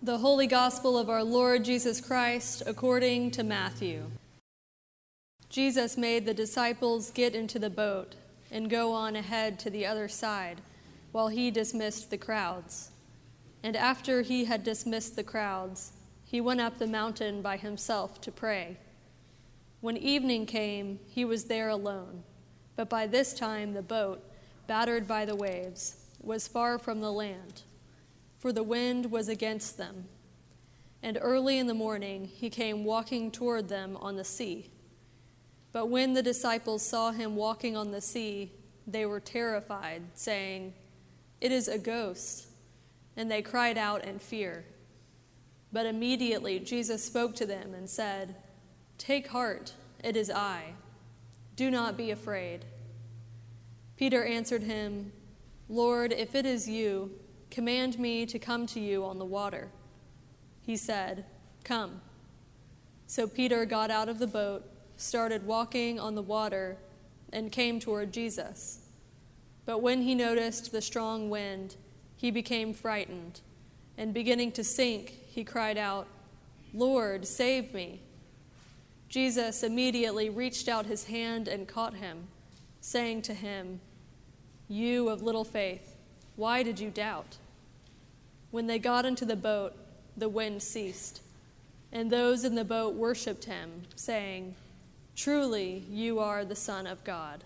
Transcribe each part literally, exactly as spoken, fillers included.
The Holy Gospel of our Lord Jesus Christ according to Matthew. Jesus made the disciples get into the boat and go on ahead to the other side while he dismissed the crowds. And after he had dismissed the crowds, he went up the mountain by himself to pray. When evening came, he was there alone, but by this time the boat, battered by the waves, was far from the land, for the wind was against them. And early in the morning he came walking toward them on the sea. But when the disciples saw him walking on the sea, they were terrified, saying, "It is a ghost," and they cried out in fear. But immediately Jesus spoke to them and said, "Take heart, it is I. Do not be afraid." Peter answered him, "Lord, if it is you, command me to come to you on the water." He said, "Come." So Peter got out of the boat, started walking on the water, and came toward Jesus. But when he noticed the strong wind, he became frightened, and beginning to sink, he cried out, "Lord, save me." Jesus immediately reached out his hand and caught him, saying to him, "You of little faith, why did you doubt?" When they got into the boat, the wind ceased, and those in the boat worshipped him, saying, "Truly, you are the Son of God."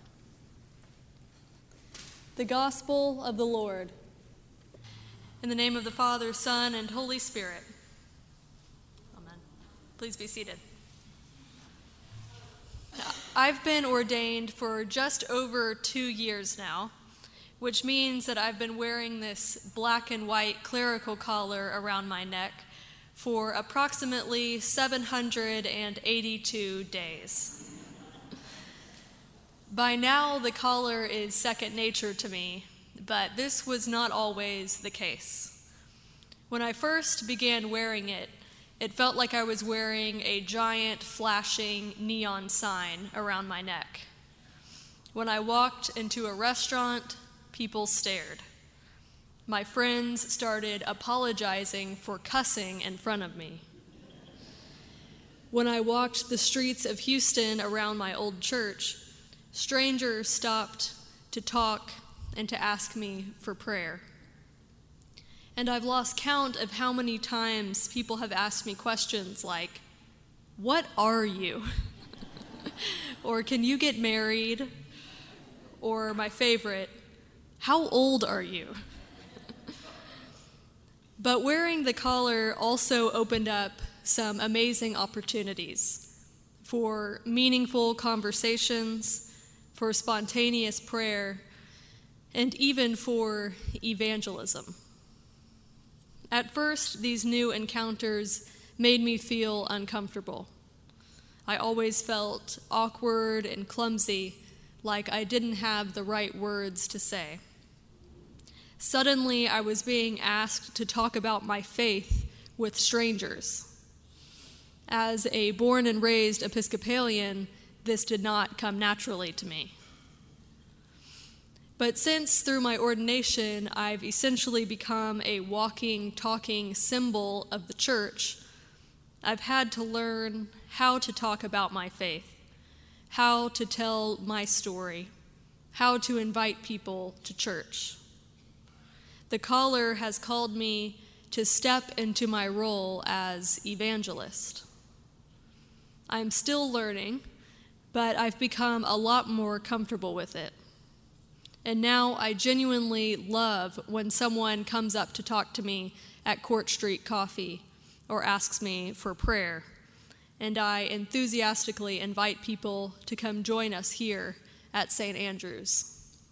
The Gospel of the Lord. In the name of the Father, Son, and Holy Spirit. Amen. Please be seated. I've been ordained for just over two years now, which means that I've been wearing this black and white clerical collar around my neck for approximately seven hundred eighty-two days. By now, the collar is second nature to me, but this was not always the case. When I first began wearing it, it felt like I was wearing a giant flashing neon sign around my neck. When I walked into a restaurant, people stared. My friends started apologizing for cussing in front of me. When I walked the streets of Houston around my old church, strangers stopped to talk and to ask me for prayer. And I've lost count of how many times people have asked me questions like, "What are you?" Or, "Can you get married?" Or my favorite, "How old are you?" But wearing the collar also opened up some amazing opportunities for meaningful conversations, for spontaneous prayer, and even for evangelism. At first, these new encounters made me feel uncomfortable. I always felt awkward and clumsy, like I didn't have the right words to say. Suddenly, I was being asked to talk about my faith with strangers. As a born and raised Episcopalian, this did not come naturally to me. But since through my ordination, I've essentially become a walking, talking symbol of the church, I've had to learn how to talk about my faith, how to tell my story, how to invite people to church. The collar has called me to step into my role as evangelist. I'm still learning, but I've become a lot more comfortable with it. And now I genuinely love when someone comes up to talk to me at Court Street Coffee or asks me for prayer, and I enthusiastically invite people to come join us here at Saint Andrew's.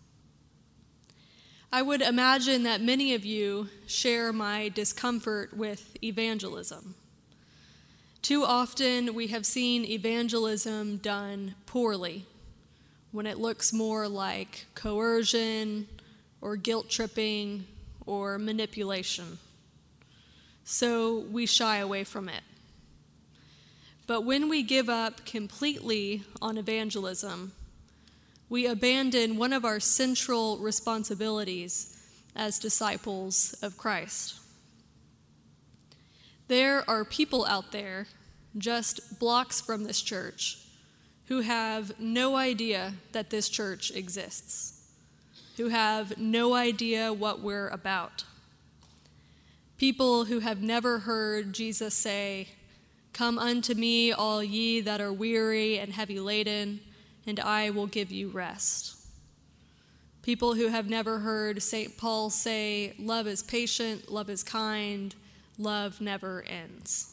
I would imagine that many of you share my discomfort with evangelism. Too often we have seen evangelism done poorly, when it looks more like coercion or guilt-tripping or manipulation. So we shy away from it. But when we give up completely on evangelism, we abandon one of our central responsibilities as disciples of Christ. There are people out there, just blocks from this church, who have no idea that this church exists, who have no idea what we're about. People who have never heard Jesus say, "Come unto me, all ye that are weary and heavy laden, and I will give you rest." People who have never heard Saint Paul say, "Love is patient, love is kind, love never ends."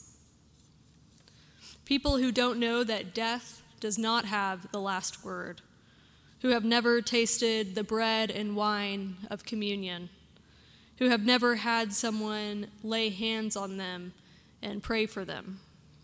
People who don't know that death does not have the last word, who have never tasted the bread and wine of communion, who have never had someone lay hands on them and pray for them.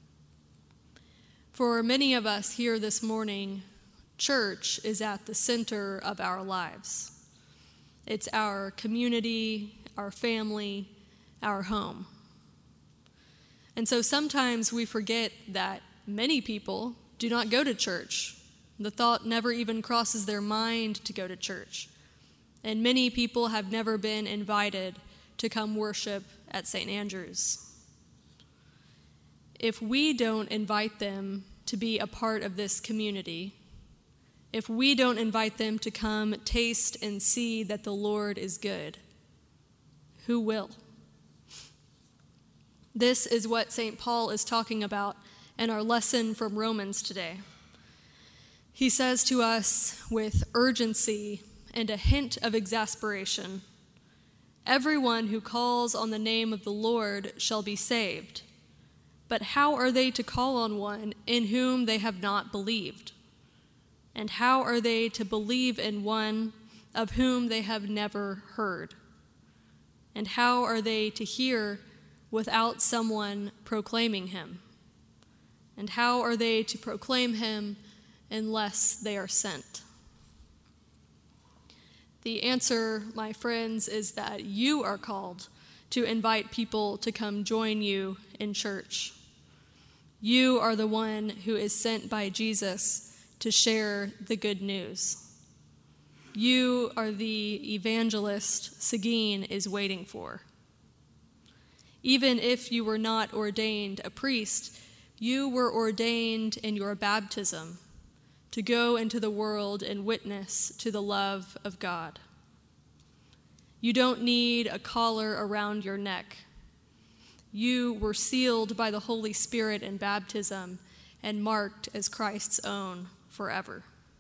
For many of us here this morning, church is at the center of our lives. It's our community, our family, our home. And so sometimes we forget that many people do not go to church. The thought never even crosses their mind to go to church. And many people have never been invited to come worship at Saint Andrew's. If we don't invite them to be a part of this community, if we don't invite them to come taste and see that the Lord is good, who will? This is what Saint Paul is talking about in our lesson from Romans today. He says to us with urgency and a hint of exasperation, "Everyone who calls on the name of the Lord shall be saved. But how are they to call on one in whom they have not believed? And how are they to believe in one of whom they have never heard? And how are they to hear without someone proclaiming him? And how are they to proclaim him unless they are sent?" The answer, my friends, is that you are called to invite people to come join you in church. You are the one who is sent by Jesus to share the good news. You are the evangelist Seguin is waiting for. Even if you were not ordained a priest, you were ordained in your baptism to go into the world and witness to the love of God. You don't need a collar around your neck. You were sealed by the Holy Spirit in baptism and marked as Christ's own forever.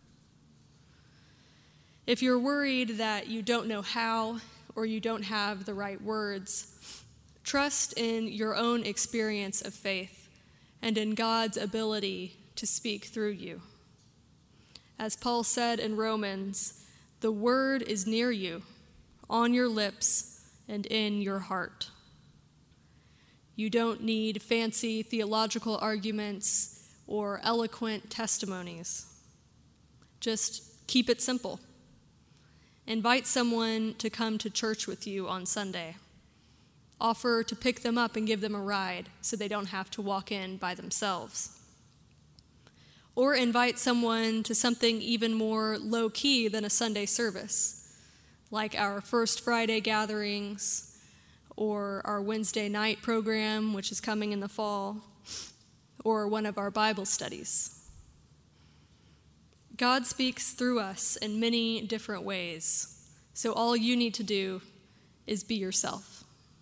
If you're worried that you don't know how or you don't have the right words, trust in your own experience of faith and in God's ability to speak through you. As Paul said in Romans, the word is near you, on your lips and in your heart. You don't need fancy theological arguments or eloquent testimonies. Just keep it simple. Invite someone to come to church with you on Sunday. Offer to pick them up and give them a ride so they don't have to walk in by themselves. Or invite someone to something even more low-key than a Sunday service, like our First Friday gatherings or our Wednesday night program, which is coming in the fall, or one of our Bible studies. God speaks through us in many different ways, so all you need to do is be yourself.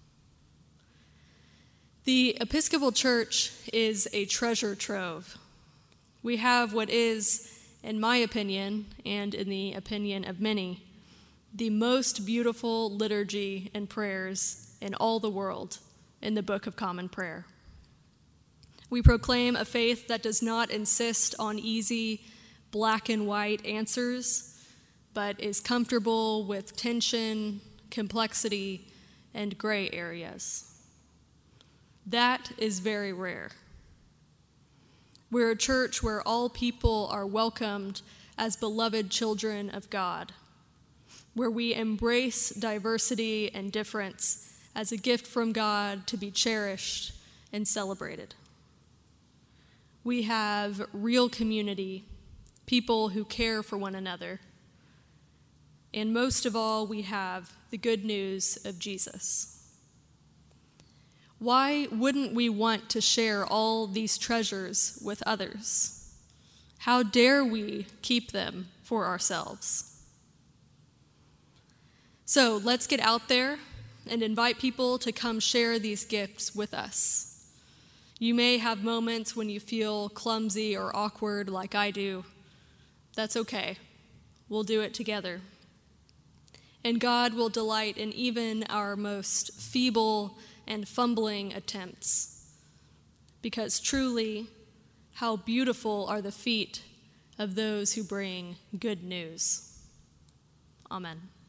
The Episcopal Church is a treasure trove. We have what is, in my opinion, and in the opinion of many, the most beautiful liturgy and prayers in all the world in the Book of Common Prayer. We proclaim a faith that does not insist on easy black and white answers, but is comfortable with tension, complexity, and gray areas. That is very rare. We're a church where all people are welcomed as beloved children of God, where we embrace diversity and difference as a gift from God to be cherished and celebrated. We have real community, people who care for one another, and most of all, we have the good news of Jesus. why wouldn't we want to share all these treasures with others? How dare we keep them for ourselves? So let's get out there and invite people to come share these gifts with us. You may have moments when you feel clumsy or awkward like I do. That's okay. We'll do it together. And God will delight in even our most feeble and fumbling attempts, because truly, how beautiful are the feet of those who bring good news. Amen.